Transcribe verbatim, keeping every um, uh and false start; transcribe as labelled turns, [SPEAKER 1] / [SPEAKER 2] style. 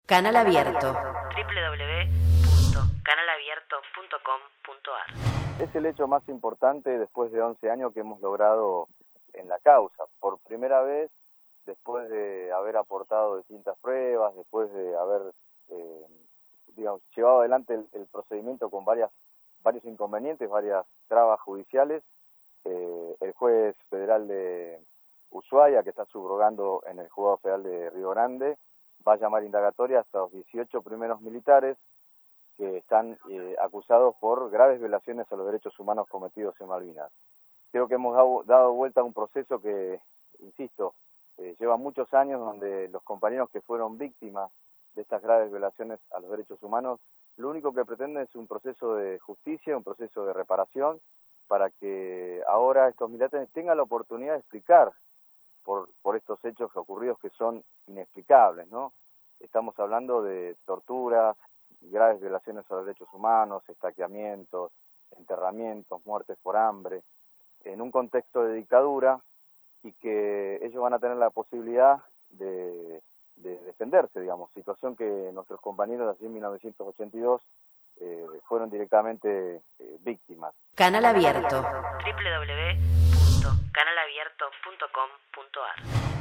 [SPEAKER 1] Canal Abierto.
[SPEAKER 2] doble u doble u doble u punto canal abierto punto com punto a r.
[SPEAKER 3] Es el hecho más importante después de once años que hemos logrado en la causa. Por primera vez, después de haber aportado distintas pruebas, después de haber eh, digamos, llevado adelante el, el procedimiento con varias, varios inconvenientes, varias trabas judiciales, eh, el juez federal de Ushuaia, que está subrogando en el Juzgado Federal de Río Grande, va a llamar indagatoria hasta los dieciocho primeros militares que están eh, acusados por graves violaciones a los derechos humanos cometidos en Malvinas. Creo que hemos dado, dado vuelta a un proceso que, insisto, eh, lleva muchos años, donde los compañeros que fueron víctimas de estas graves violaciones a los derechos humanos, lo único que pretenden es un proceso de justicia, un proceso de reparación, para que ahora estos militares tengan la oportunidad de explicar por, por estos hechos ocurridos que son inexplicables, ¿no? Estamos hablando de torturas, graves violaciones a los derechos humanos, estaqueamientos, enterramientos, muertes por hambre, en un contexto de dictadura, y que ellos van a tener la posibilidad de, de defenderse, digamos, situación que nuestros compañeros allí en mil novecientos ochenta y dos eh, fueron directamente eh, víctimas.
[SPEAKER 1] Canal Abierto.
[SPEAKER 2] doble u doble u doble u punto canal abierto punto com punto a r.